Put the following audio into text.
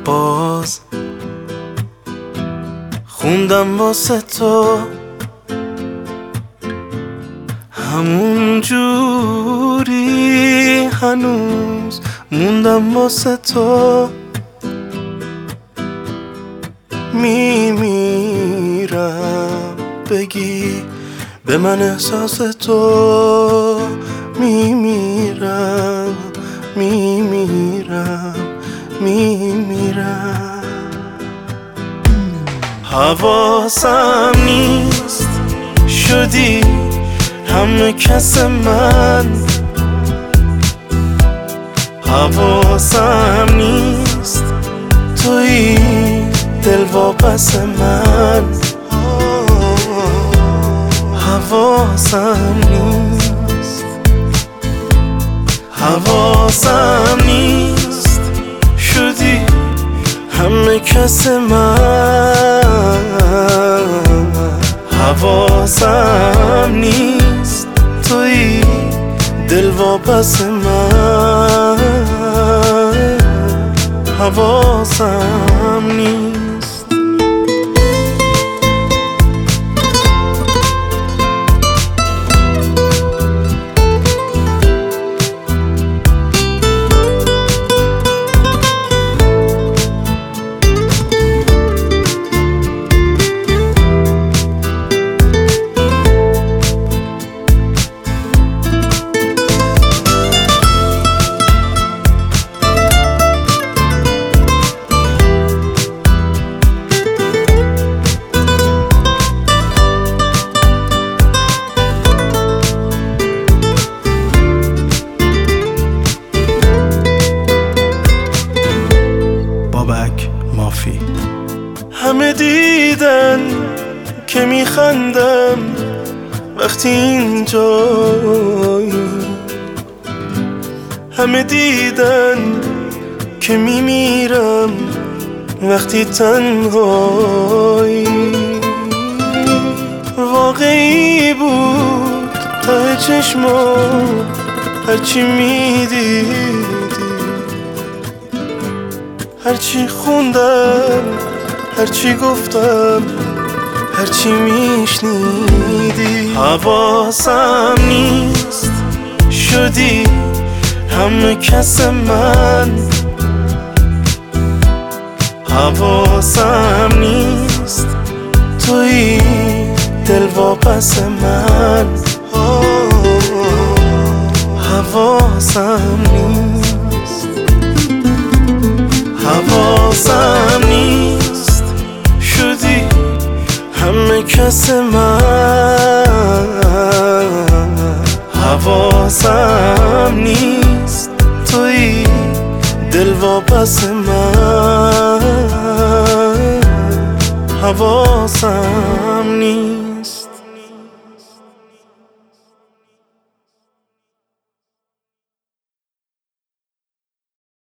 باز خوندم واسه تو همون جوری هنوز موندم واسه تو میمیرم بگی به من احساس تو میمیرم حواسم نیست شدی همه کس من حواسم نیست توی دل واپس من حواسم نیست شدی همه کس من حواسم نیست توی دل واپس من حواسم نیست مافی همه دیدن که میخندم وقتی اینجایی همه دیدن که میمیرم وقتی تنهایی واقعی بود ته چشمام هرچی میدیدی هرچی خوندم هرچی گفتم هرچی میشنیدی حواسم نیست شدی همه کس من حواسم نیست توی دل واپس من حواسم نیست شدی همه کس من حواسم نیست توی دل واپس من حواسم نیست